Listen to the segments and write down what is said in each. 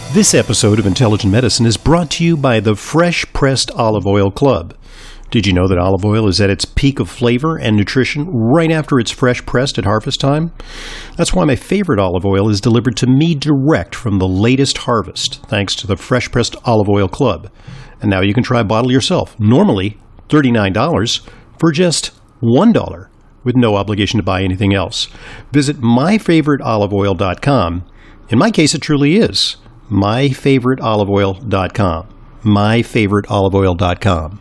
This episode of Intelligent Medicine is brought to you by the Fresh Pressed Olive Oil Club. Did you know that olive oil is at its peak of flavor and nutrition right after it's fresh pressed at harvest time? That's why my favorite olive oil is delivered to me direct from the latest harvest, thanks to the Fresh Pressed Olive Oil Club. And now you can try a bottle yourself, normally $39, for just $1, with no obligation to buy anything else. Visit myfavoriteoliveoil.com. In my case, it truly is myfavoriteoliveoil.com. myfavoriteoliveoil.com.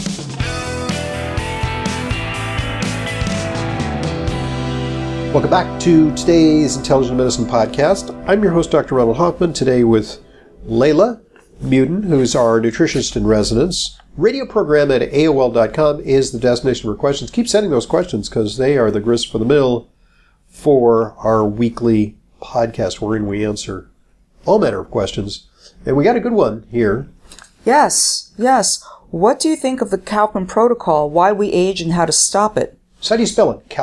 Welcome back to today's Intelligent Medicine Podcast. I'm your host, Dr. Ronald Hoffman, today with Layla Muden, who's our nutritionist in residence. Radio program at AOL.com is the destination for questions. Keep sending those questions because they are the grist for the mill for our weekly podcast wherein we answer all manner of questions. And we got a good one here. Yes. What do you think of the Kaufman Protocol, why we age and how to stop it? So how do you spell it?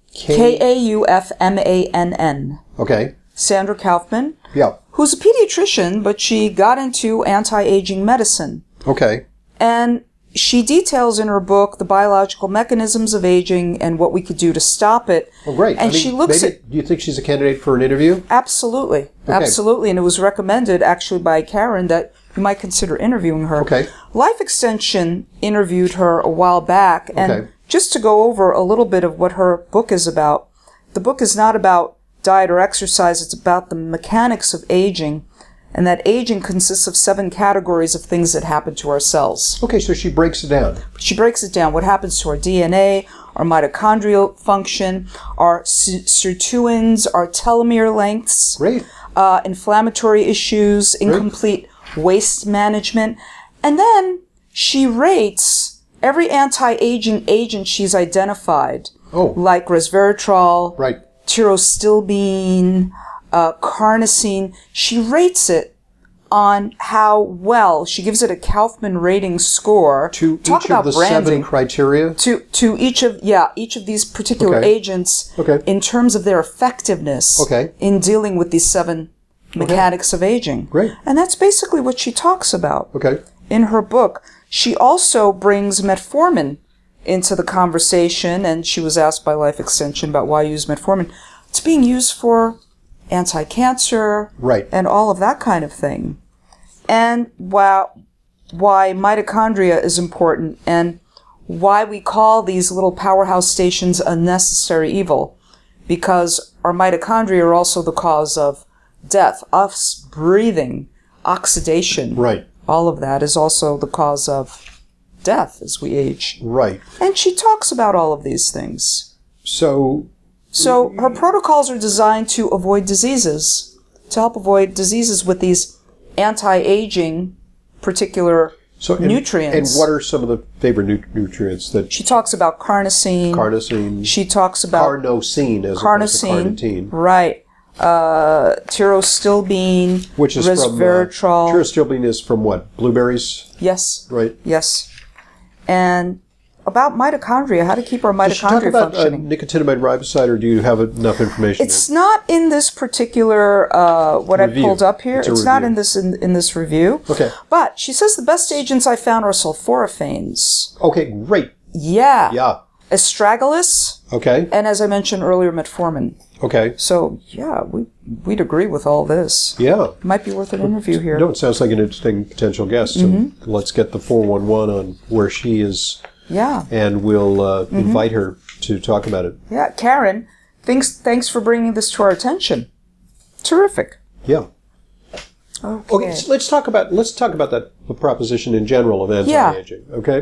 Kaufmann. Okay. Sandra Kaufman. Yeah. Who's a pediatrician, but she got into anti-aging medicine. Okay. And she details in her book the biological mechanisms of aging and what we could do to stop it. Well, great. And she looks at... Do you think she's a candidate for an interview? Absolutely. Okay. Absolutely. And it was recommended, actually, by Karen that you might consider interviewing her. Okay. Life Extension interviewed her a while back. And just to go over a little bit of what her book is about, the book is not about diet or exercise. It's about the mechanics of aging. And that aging consists of 7 categories of things that happen to our cells. Okay, so she breaks it down. She breaks it down. What happens to our DNA, our mitochondrial function, our sirtuins, our telomere lengths, inflammatory issues, incomplete waste management. And then she rates every anti-aging agent she's identified, like resveratrol, pterostilbene, carnosine. She rates it on how well. She gives it a Kaufman rating score. To each of the 7 criteria? To each of these particular agents in terms of their effectiveness in dealing with these 7 mechanics of aging. Great. And that's basically what she talks about in her book. She also brings metformin into the conversation, and she was asked by Life Extension about why use metformin. It's being used for anti-cancer, and all of that kind of thing. And why mitochondria is important, and why we call these little powerhouse stations a necessary evil, because our mitochondria are also the cause of death. Us breathing, oxidation, all of that is also the cause of death as we age. And she talks about all of these things. So her protocols are designed to avoid diseases, to help avoid diseases with these anti-aging particular nutrients. And what are some of the favorite nutrients that... She talks about carnosine. She talks about... Carnosine as opposed to carnitine. Pterostilbene, which is resveratrol. Pterostilbene is from what? Blueberries? Yes. Yes. And... about mitochondria, how to keep our mitochondria functioning. Nicotinamide riboside, or do you have enough information? It's not in this particular, what I pulled up here. It's not in this review. Okay. But she says the best agents I found are sulforaphanes. Okay, great. Yeah. Astragalus. Okay. And as I mentioned earlier, metformin. Okay. So, yeah, we'd agree with all this. Yeah. Might be worth an interview here. No, it sounds like an interesting potential guest. So let's get the 411 on where she is... And we'll invite her to talk about it. Yeah, Karen, thanks for bringing this to our attention. Terrific. Yeah. Okay, so let's talk about that proposition in general of anti-aging. Okay,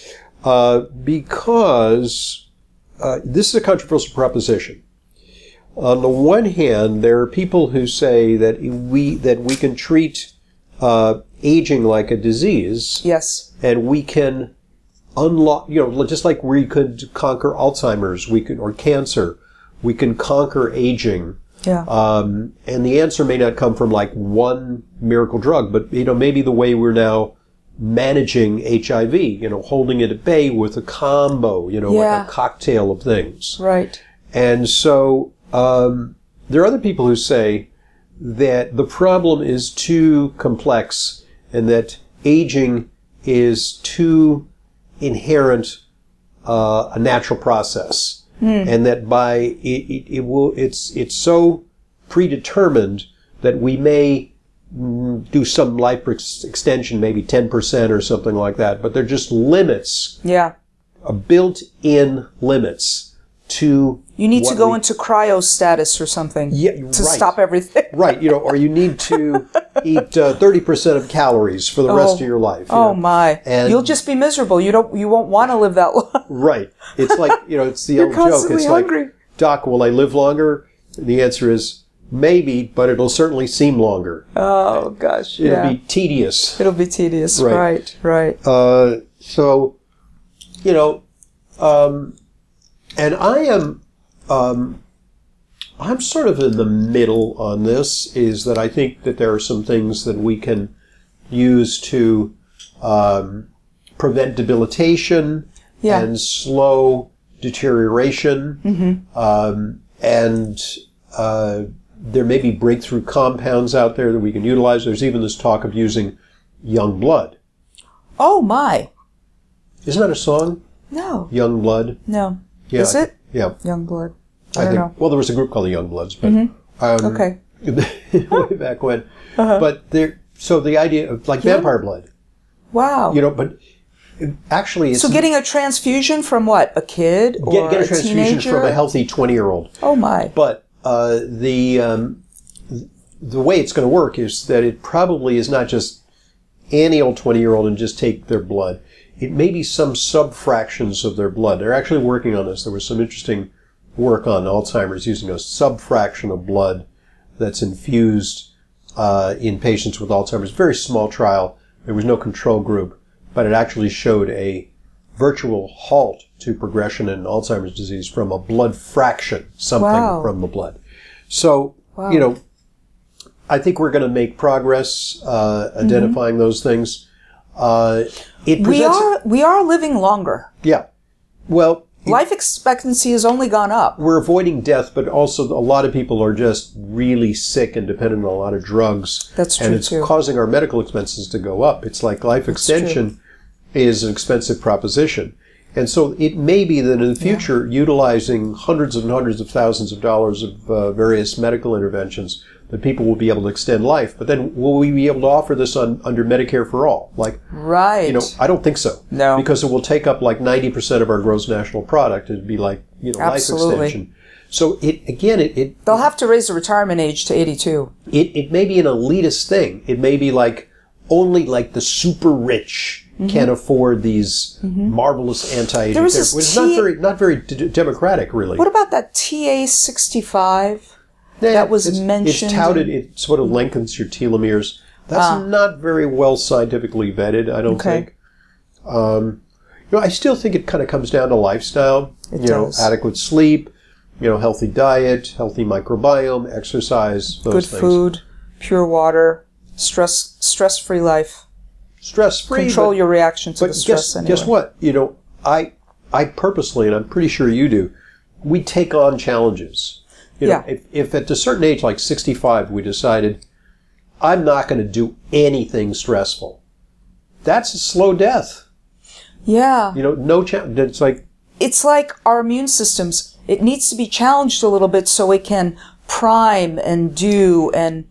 because this is a controversial proposition. On the one hand, there are people who say that we can treat aging like a disease. Yes. And we can unlock, just like we could conquer Alzheimer's, or cancer, we can conquer aging. Yeah. And the answer may not come from like one miracle drug, but maybe the way we're now managing HIV, holding it at bay with a combo, like a cocktail of things. Right. And so there are other people who say that the problem is too complex and that aging is too inherent a natural process, and that by it's so predetermined that we may do some life extension, maybe 10% or something like that, but they're just limits. Yeah. Built-in limits to. You need to go into cryo status or something to stop everything. Right, or you need to eat 30% of calories for the rest of your life. My! And you'll just be miserable. You won't want to live that long. Right. It's like it's the old joke. It's hungry. Like, Doc, will I live longer? The answer is maybe, but it'll certainly seem longer. Oh gosh, it'll be tedious. It'll be tedious. Right. So, and I am. I'm sort of in the middle on this, is that I think that there are some things that we can use to prevent debilitation and slow deterioration. And there may be breakthrough compounds out there that we can utilize. There's even this talk of using young blood. Oh, my. Isn't that a song? No. Young Blood? No. Yeah, is it? Yeah. Young Blood. I don't know. Well, there was a group called the Young Bloods, but okay. way back when. But so the idea of like vampire blood. Wow. But actually, it's getting a transfusion from what? A kid or get a transfusion teenager? from a healthy 20-year-old. Oh my! But the way it's going to work is that it probably is not just any old 20-year-old and just take their blood. It may be some subfractions of their blood. They're actually working on this. There was some interesting work on Alzheimer's using a subfraction of blood that's infused in patients with Alzheimer's. Very small trial. There was no control group, but it actually showed a virtual halt to progression in Alzheimer's disease from a blood fraction, something from the blood. So, I think we're going to make progress identifying those things. We are living longer. Yeah. Well, life expectancy has only gone up. We're avoiding death, but also a lot of people are just really sick and dependent on a lot of drugs. That's true, and it's causing our medical expenses to go up. It's like life extension is an expensive proposition. And so it may be that in the future, utilizing hundreds and hundreds of thousands of dollars of various medical interventions, that people will be able to extend life. But then will we be able to offer this under Medicare for all? Right. I don't think so. No. Because it will take up like 90% of our gross national product. It'd be like, life extension. So they'll have to raise the retirement age to 82. It may be an elitist thing. It may be like only like the super rich can afford these marvelous anti-aging therapies, which is not very democratic, really. What about that TA65? That was mentioned. It's touted. It sort of lengthens your telomeres. That's not very well scientifically vetted, I don't think. I still think it kind of comes down to lifestyle. It does. Adequate sleep, healthy diet, healthy microbiome, exercise, those things. Good food, pure water, stress-free life. Stress-free. Control your reaction to the stress anyway. Guess what? I purposely, and I'm pretty sure you do, we take on challenges. If at a certain age, like 65, we decided, I'm not going to do anything stressful, that's a slow death. Yeah. No challenge. It's like our immune systems. It needs to be challenged a little bit so it can prime and do, and,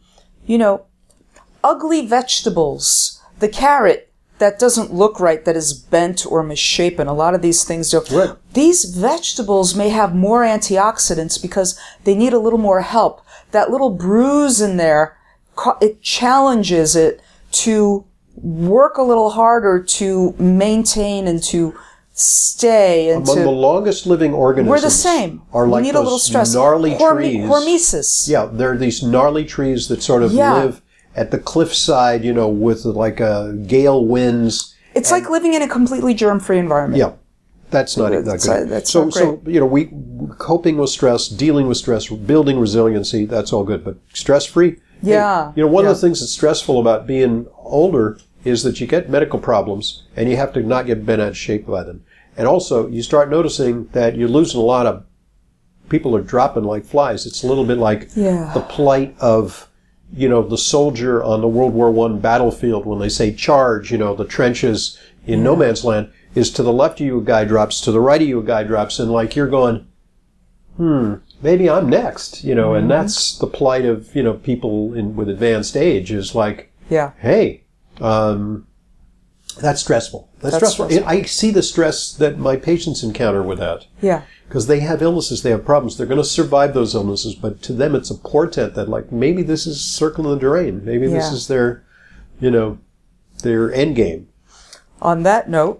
ugly vegetables. The carrot that doesn't look right, that is bent or misshapen. A lot of these things do. Right. These vegetables may have more antioxidants because they need a little more help. That little bruise in there, it challenges it to work a little harder to maintain and to stay. And among the longest living organisms, we're the same. Are like we need those a little stress. Gnarly trees. Hormesis. Yeah, there are these gnarly trees that sort of live at the cliffside, with like gale winds. It's like living in a completely germ-free environment. Yeah, that's not good. That's not great. So we coping with stress, dealing with stress, building resiliency. That's all good, but stress-free. Yeah. One of the things that's stressful about being older is that you get medical problems and you have to not get bent out of shape by them. And also, you start noticing that you're losing a lot of people are dropping like flies. It's a little bit like the plight of the soldier on the World War I battlefield when they say charge, the trenches in no man's land, is to the left of you a guy drops, to the right of you a guy drops, and like you're going, maybe I'm next, and that's the plight of, people with advanced age is like, hey, that's stressful. That's stressful. I see the stress that my patients encounter with that. Yeah. Because they have illnesses, they have problems. They're going to survive those illnesses, but to them it's a portent that, like, maybe this is circle in the drain. Maybe this is their, their end game. On that note,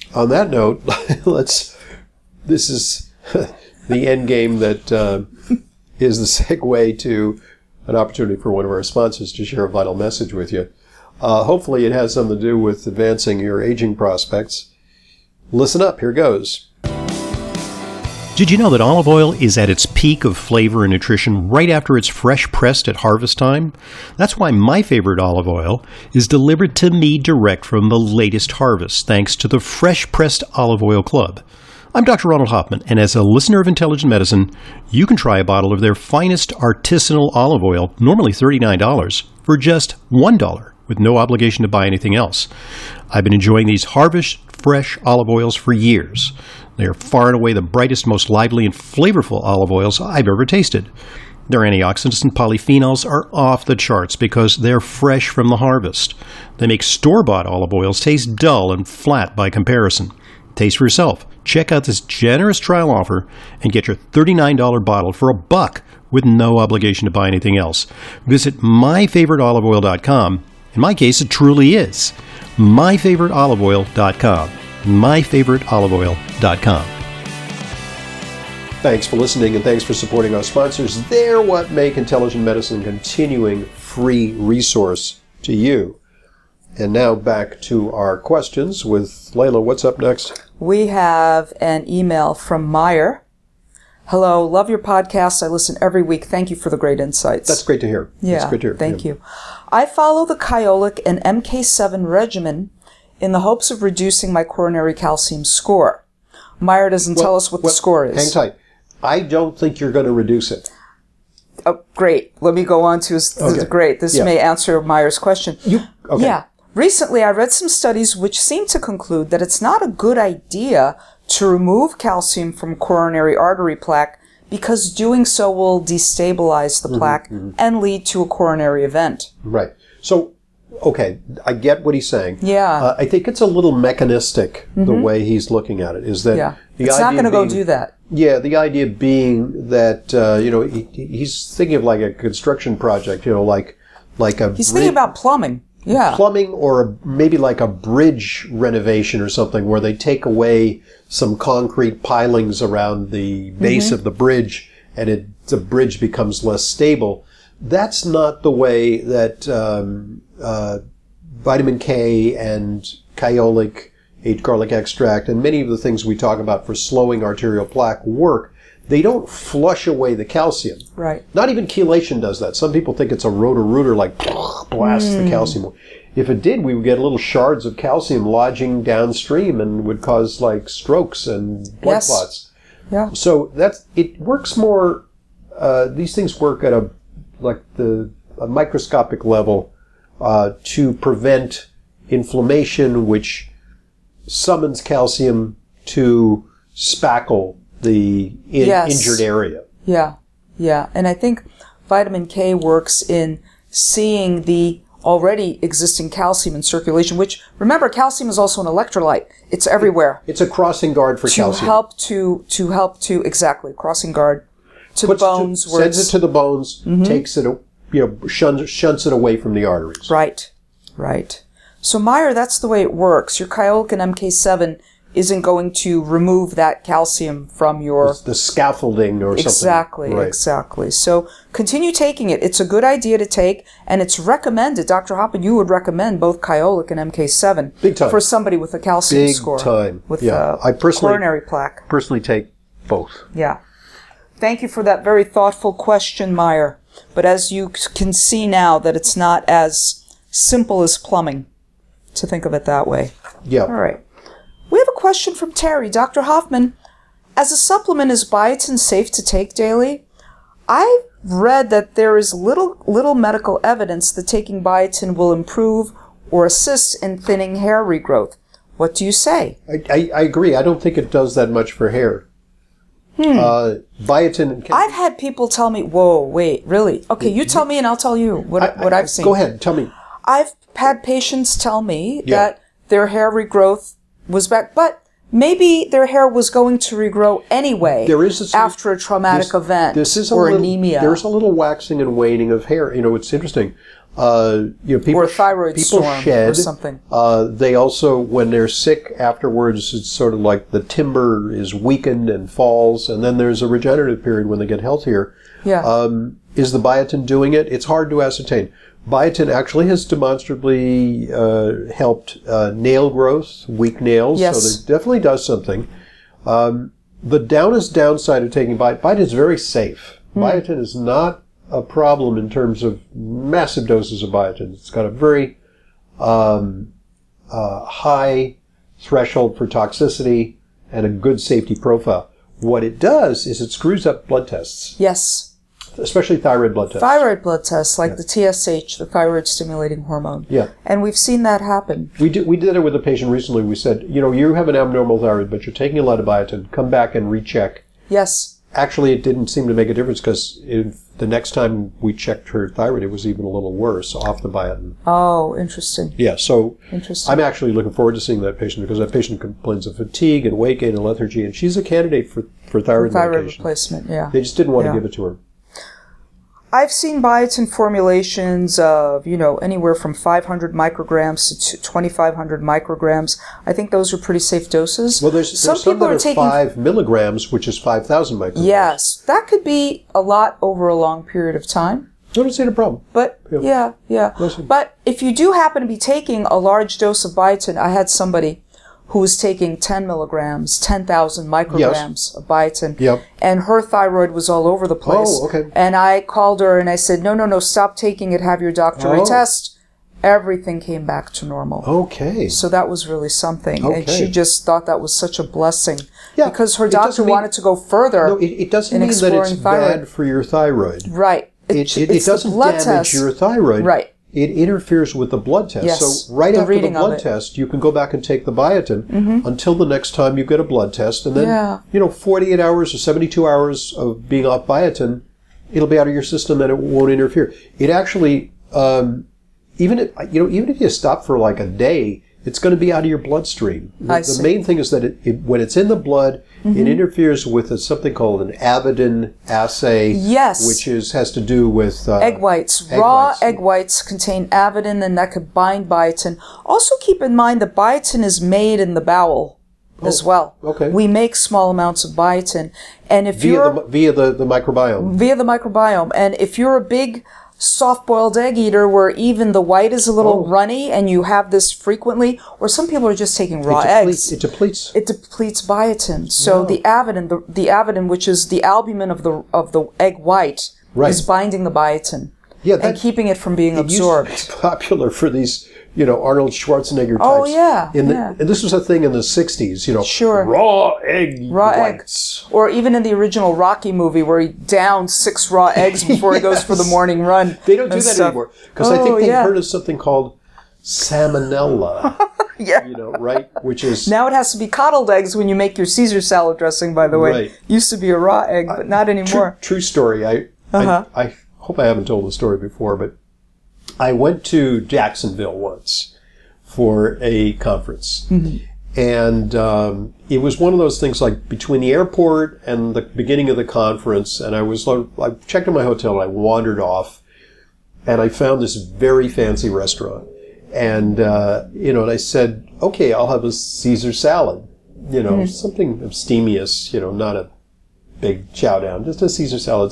this is the end game that is the segue to an opportunity for one of our sponsors to share a vital message with you. Hopefully it has something to do with advancing your aging prospects. Listen up, here goes. Did you know that olive oil is at its peak of flavor and nutrition right after it's fresh pressed at harvest time? That's why my favorite olive oil is delivered to me direct from the latest harvest, thanks to the Fresh Pressed Olive Oil Club. I'm Dr. Ronald Hoffman, and as a listener of Intelligent Medicine, you can try a bottle of their finest artisanal olive oil, normally $39, for just $1, with no obligation to buy anything else. I've been enjoying these Harvest Fresh olive oils for years. They are far and away the brightest, most lively, and flavorful olive oils I've ever tasted. Their antioxidants and polyphenols are off the charts because they're fresh from the harvest. They make store-bought olive oils taste dull and flat by comparison. Taste for yourself. Check out this generous trial offer and get your $39 bottle for $1 with no obligation to buy anything else. Visit myfavoriteoliveoil.com. In my case, it truly is. myfavoriteoliveoil.com. myfavoriteoliveoil.com. Thanks for listening, and thanks for supporting our sponsors. They're what make Intelligent Medicine a continuing free resource to you. And now back to our questions with Layla. What's up next? We have an email from Meyer. Hello, love your podcast. I listen every week. Thank you for the great insights. That's great to hear. Yeah, That's great to hear. Thank you. I follow the Kyolic and MK7 regimen in the hopes of reducing my coronary calcium score. Meyer doesn't tell us what the score is. Hang tight. I don't think you're going to reduce it. Oh, great. Let me go on to great. This may answer Meyer's question. Yeah. Recently, I read some studies which seem to conclude that it's not a good idea to remove calcium from coronary artery plaque because doing so will destabilize the plaque and lead to a coronary event. Right. So, okay, I get what he's saying. Yeah. I think it's a little mechanistic, the way he's looking at it, is that it's not going to go do that. Yeah, the idea being that, he's thinking of like a construction project, like a... He's thinking about plumbing. Yeah. Plumbing, or maybe like a bridge renovation or something where they take away some concrete pilings around the base of the bridge and the bridge becomes less stable. That's not the way that vitamin K and Kyolic, garlic extract, and many of the things we talk about for slowing arterial plaque work. They don't flush away the calcium. Right. Not even chelation does that. Some people think it's a rotor-rooter, like blasts the calcium. If it did, we would get little shards of calcium lodging downstream and would cause like strokes and blood clots. Yeah. So it works more. These things work at a microscopic level to prevent inflammation, which summons calcium to spackle the injured area. Yeah, yeah. And I think vitamin K works in seeing the already existing calcium in circulation, which, remember, calcium is also an electrolyte. It's everywhere. It's a crossing guard for calcium. To help to exactly, crossing guard to the bones. Sends it to the bones, takes it, shunts it away from the arteries. Right, right. So, Meyer, that's the way it works. Your Kyolic and MK7 isn't going to remove that calcium from your... The scaffolding or something. Exactly, right. Exactly. So continue taking it. It's a good idea to take, and it's recommended. Dr. Hoffman, you would recommend both Kyolic and MK7 Big time. For somebody with a calcium score. Big time. With I personally, coronary plaque. Personally take both. Yeah. Thank you for that very thoughtful question, Meyer. But as you can see now, that it's not as simple as plumbing to think of it that way. Yeah. All right. We have a question from Terry. Dr. Hoffman, as a supplement, is biotin safe to take daily? I read that there is little medical evidence that taking biotin will improve or assist in thinning hair regrowth. What do you say? I agree. I don't think it does that much for hair. Biotin. I've had people tell me, "Whoa, wait, really? Okay, you tell me, and I'll tell you what I've seen." Go ahead, tell me. I've had patients tell me that their hair regrowth was back, but maybe their hair was going to regrow anyway after a traumatic event or anemia. There's a little waxing and waning of hair. It's interesting. People, or thyroid storm shed, or something. They also, when they're sick afterwards, it's sort of like the timber is weakened and falls, and then there's a regenerative period when they get healthier. Yeah. Is the biotin doing it? It's hard to ascertain. Biotin actually has demonstrably helped nail growth, weak nails, so it definitely does something. The downside of taking biotin is very safe. Biotin is not a problem in terms of massive doses of biotin. It's got a very high threshold for toxicity and a good safety profile. What it does is it screws up blood tests. Yes. Especially thyroid blood tests. Thyroid blood tests, like the TSH, the thyroid stimulating hormone. Yeah. And we've seen that happen. We did it with a patient recently. We said, you have an abnormal thyroid, but you're taking a lot of biotin. Come back and recheck. Yes. Actually, it didn't seem to make a difference because the next time we checked her thyroid, it was even a little worse off the biotin. Oh, interesting. Yeah, so interesting. I'm actually looking forward to seeing that patient because that patient complains of fatigue and weight gain and lethargy, and she's a candidate for thyroid medication. Replacement, yeah. They just didn't want to give it to her. I've seen biotin formulations of, anywhere from 500 micrograms to 2,500 micrograms. I think those are pretty safe doses. Well, there's some that are taking 5 milligrams, which is 5,000 micrograms. Yes, that could be a lot over a long period of time. I don't see the problem. But, yeah. But if you do happen to be taking a large dose of biotin, I had somebody who was taking 10 milligrams, 10,000 micrograms of biotin. Yep. And her thyroid was all over the place. Oh, okay. And I called her and I said, no, stop taking it, have your doctor retest. Everything came back to normal. Okay. So that was really something. Okay. And she just thought that was such a blessing. Yeah. Because her doctor wanted to go further. No, it doesn't mean that it's bad for your thyroid. Right. It doesn't damage your thyroid. Right. It interferes with the blood test. Yes, so right after the blood test, you can go back and take the biotin until the next time you get a blood test. And then, 48 hours or 72 hours of being off biotin, it'll be out of your system and it won't interfere. It actually, even if you stop for like a day, it's going to be out of your bloodstream. The main thing is that when it's in the blood, it interferes with something called an Avidin assay, which has to do with egg whites. Raw egg whites contain Avidin, and that could bind biotin. Also, keep in mind that biotin is made in the bowel as well. Okay. We make small amounts of biotin, and if via the microbiome. Via the microbiome, and if you're a big soft-boiled egg eater where even the white is a little runny and you have this frequently, or some people are just taking raw eggs. It depletes biotin. So the avidin, which is the albumin of the egg white, is binding the biotin and keeping it from being absorbed. It used to be popular for these, Arnold Schwarzenegger types. Oh, yeah. And this was a thing in the 60s, Sure. Raw whites. Or even in the original Rocky movie where he downed 6 raw eggs before he goes for the morning run. They don't do that anymore. Because I think they've heard of something called salmonella. Right? Which is... Now it has to be coddled eggs when you make your Caesar salad dressing, by the way. Right. Used to be a raw egg, but not anymore. True story. I hope I haven't told the story before, but I went to Jacksonville once for a conference. And it was one of those things like between the airport and the beginning of the conference, and I checked in my hotel and I wandered off, and I found this very fancy restaurant. And, and I said, okay, I'll have a Caesar salad, something abstemious, not a big chow down, just a Caesar salad.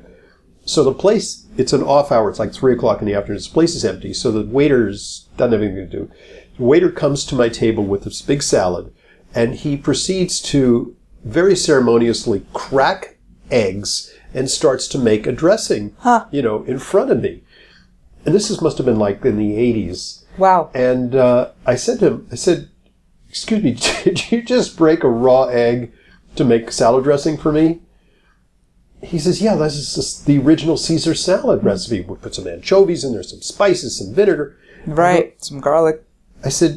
So the place, it's an off hour. It's like 3 o'clock in the afternoon. This place is empty. So the waiter's doesn't have anything to do. The waiter comes to my table with this big salad, and he proceeds to very ceremoniously crack eggs and starts to make a dressing, in front of me. And this must have been like in the 80s. Wow. And I said to him, excuse me, did you just break a raw egg to make salad dressing for me? he says, yeah, this is just the original Caesar salad recipe. We put some anchovies in there, some spices, some vinegar. Right, some garlic. I said,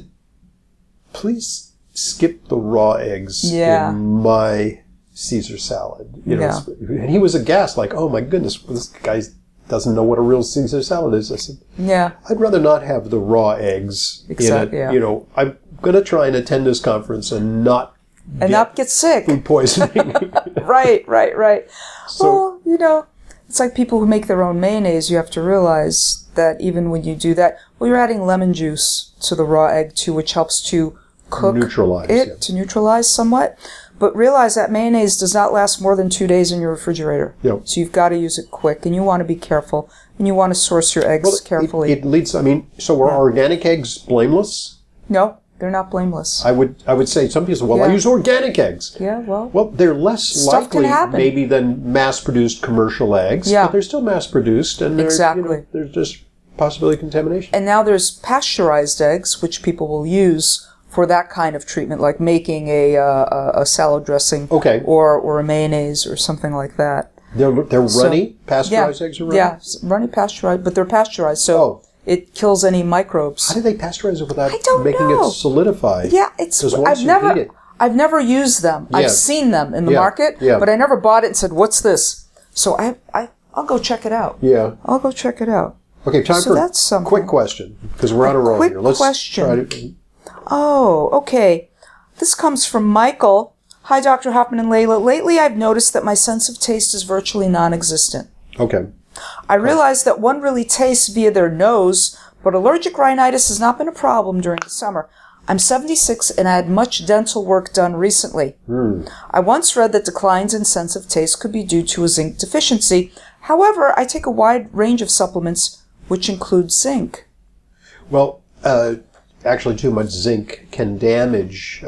please skip the raw eggs in my Caesar salad. You know, and he was aghast, like, oh my goodness, this guy doesn't know what a real Caesar salad is. I said, I'd rather not have the raw eggs in it. You know, I'm going to try and attend this conference and not get sick. Food poisoning. Right. So, well, you know, it's like people who make their own mayonnaise. You have to realize that even when you do that, well, you're adding lemon juice to the raw egg too, which helps to cook to neutralize somewhat. But realize that mayonnaise does not last more than 2 days in your refrigerator. Yep. So you've got to use it quick, and you want to be careful, and you want to source your eggs carefully. It leads, I mean, so are organic eggs blameless? No, they're not blameless. I would say some people say, well, I use organic eggs. Yeah, well. Well, they're less likely maybe than mass-produced commercial eggs, but they're still mass-produced, and there's just possibility of contamination. And now there's pasteurized eggs, which people will use for that kind of treatment, like making a salad dressing or a mayonnaise or something like that. They're runny? Pasteurized eggs are runny? Yeah, runny pasteurized, but they're pasteurized, so it kills any microbes. How do they pasteurize it without making it solidify? Yeah, I've never used them. I've seen them in the market, but I never bought it and said, what's this? So I'll go check it out. Yeah. I'll go check it out. Okay, time for a quick question, because we're on a roll here. Let's try to... Oh, okay. This comes from Michael. Hi, Dr. Hoffman and Layla. Lately, I've noticed that my sense of taste is virtually non-existent. Okay. I realize that one really tastes via their nose, but allergic rhinitis has not been a problem during the summer. I'm 76 and I had much dental work done recently. I once read that declines in sense of taste could be due to a zinc deficiency. However, I take a wide range of supplements, which include zinc. Well, actually, too much zinc can damage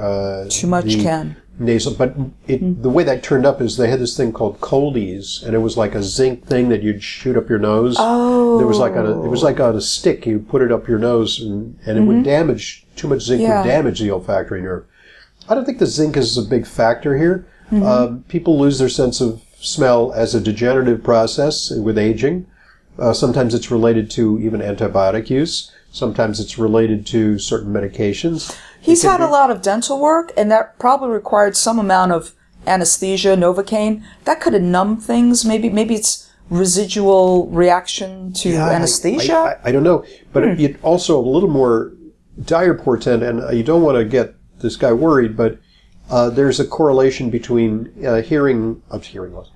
nasal. But the way that turned up is they had this thing called Coldies, and it was like a zinc thing that you'd shoot up your nose. Oh, it was like on a stick. You put it up your nose, and it would damage. Too much zinc would damage the olfactory nerve. I don't think the zinc is a big factor here. People lose their sense of smell as a degenerative process with aging. Sometimes it's related to even antibiotic use. Sometimes it's related to certain medications. He's had a lot of dental work, and that probably required some amount of anesthesia, Novocaine. That could have numbed things. Maybe it's residual reaction to anesthesia. I don't know. But it also a little more dire portent, and you don't want to get this guy worried, but there's a correlation between hearing loss.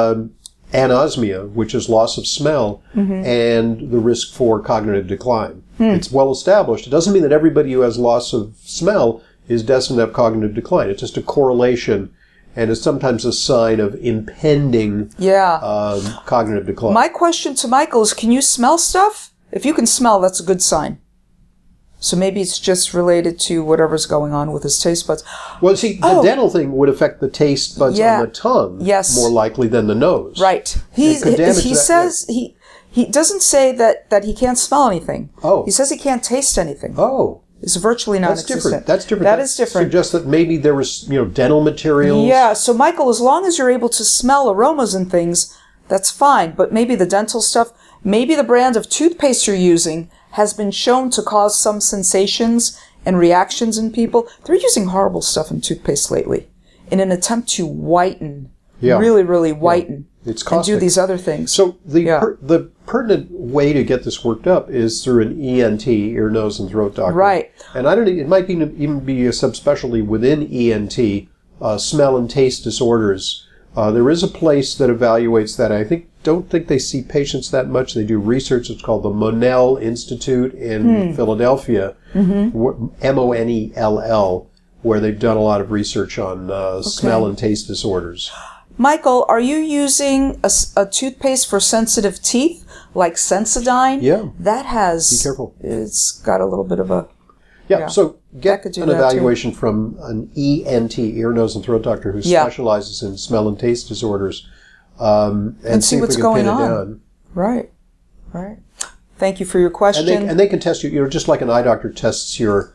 Anosmia, which is loss of smell, and the risk for cognitive decline. It's well established. It doesn't mean that everybody who has loss of smell is destined to have cognitive decline. It's just a correlation, and it's sometimes a sign of impending cognitive decline. My question to Michael is, can you smell stuff? If you can smell, that's a good sign. So maybe it's just related to whatever's going on with his taste buds. Well, see, the dental thing would affect the taste buds on the tongue more likely than the nose. Right. He says he doesn't say that he can't smell anything. Oh. He says he can't taste anything. Oh. It's virtually non-existent. That's different. That is different. Suggests that maybe there was, dental materials. Yeah. So Michael, as long as you're able to smell aromas and things, that's fine. But maybe the dental stuff, maybe the brand of toothpaste you're using has been shown to cause some sensations and reactions in people. They're using horrible stuff in toothpaste lately in an attempt to whiten, really, really whiten, it's and do these other things. So the pertinent way to get this worked up is through an ENT, ear, nose, and throat doctor. Right. And it might even be a subspecialty within ENT, smell and taste disorders. There is a place that evaluates that. I don't think they see patients that much. They do research. It's called the Monell Institute in Philadelphia, Monell, where they've done a lot of research on smell and taste disorders. Michael, are you using a toothpaste for sensitive teeth, like Sensodyne? Yeah. That has... Be careful. It's got a little bit of a... So get an evaluation from an ENT, ear, nose, and throat doctor who specializes in smell and taste disorders, and see what's going on. Right. Thank you for your question. And they can test you, just like an eye doctor tests your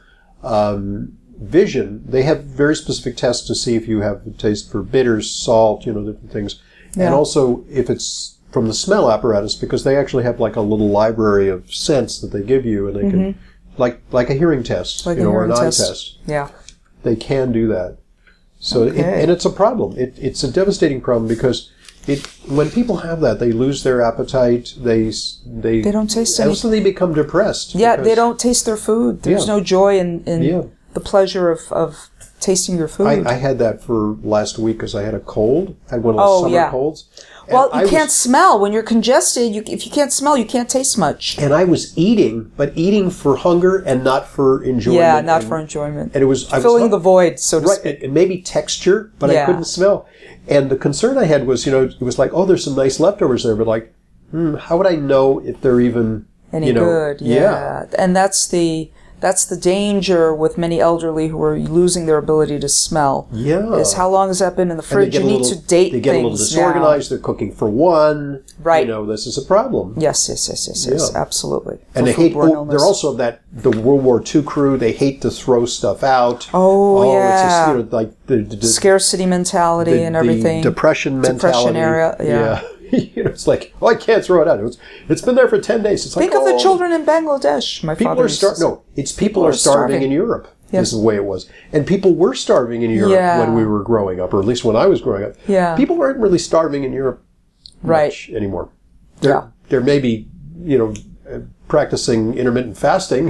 vision. They have very specific tests to see if you have a taste for bitters, salt, different things. And also, if it's from the smell apparatus, because they actually have like a little library of scents that they give you, and they can, like a hearing test, or an eye test. Yeah. They can do that. So, and it's a problem. It's a devastating problem because when people have that, they lose their appetite. They don't taste anything. Also, they become depressed. Yeah, they don't taste their food. There's no joy in the pleasure of tasting your food. I had that for last week because I had a cold. I had one of those summer colds. Well, you can't smell. When you're congested, if you can't smell, you can't taste much. And I was eating, but eating for hunger and not for enjoyment. Yeah, not for enjoyment. And it was filling the void, so to speak. And maybe texture, but I couldn't smell. And the concern I had was, it was like, oh, there's some nice leftovers there, but like, how would I know if they're even any good? Yeah. And that's the danger with many elderly who are losing their ability to smell. Yeah. Is how long has that been in the fridge? You need to date things. They get a little disorganized. They're cooking for one. Right. This is a problem. Yes, absolutely. And they hate, they're also the World War II crew. They hate to throw stuff out. Oh yeah. It's just, like the scarcity mentality and everything. The depression mentality. Depression area, yeah. It's like, I can't throw it out. It's been there for 10 days. It's like, think of the children in Bangladesh. People are starving in Europe. Yes. This is the way it was. And people were starving in Europe when we were growing up, or at least when I was growing up. Yeah. People weren't really starving in Europe much anymore. They're maybe, practicing intermittent fasting.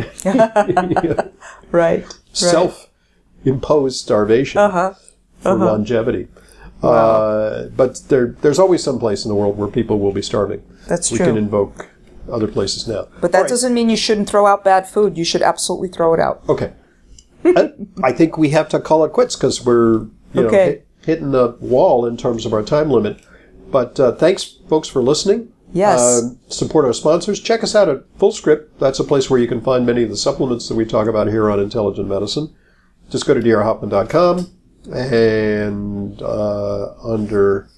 Right. Self-imposed starvation for longevity. Wow. But there's always some place in the world where people will be starving. That's true. We can invoke other places now. But that doesn't mean you shouldn't throw out bad food. You should absolutely throw it out. Okay. I think we have to call it quits because we're hitting the wall in terms of our time limit. But thanks, folks, for listening. Yes. Support our sponsors. Check us out at FullScript. That's a place where you can find many of the supplements that we talk about here on Intelligent Medicine. Just go to drhoffman.com. And under,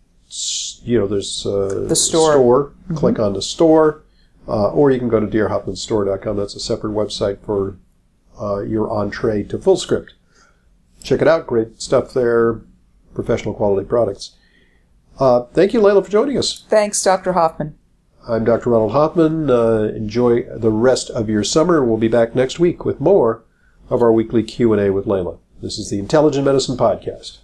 there's the store. Click on the store, or you can go to drhoffmanstore.com. That's a separate website for your entree to FullScript. Check it out. Great stuff there. Professional quality products. Thank you, Layla, for joining us. Thanks, Dr. Hoffman. I'm Dr. Ronald Hoffman. Enjoy the rest of your summer. We'll be back next week with more of our weekly Q&A with Layla. This is the Intelligent Medicine Podcast.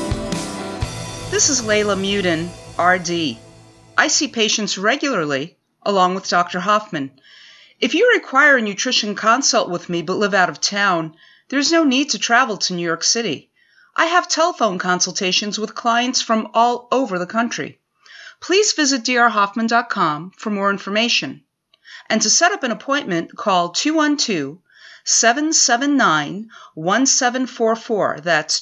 This is Layla Muden, RD. I see patients regularly, along with Dr. Hoffman. If you require a nutrition consult with me but live out of town, there's no need to travel to New York City. I have telephone consultations with clients from all over the country. Please visit drhoffman.com for more information. And to set up an appointment, call 212-779-1744. That's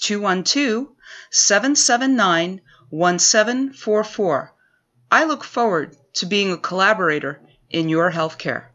212-779-1744. I look forward to being a collaborator in your healthcare.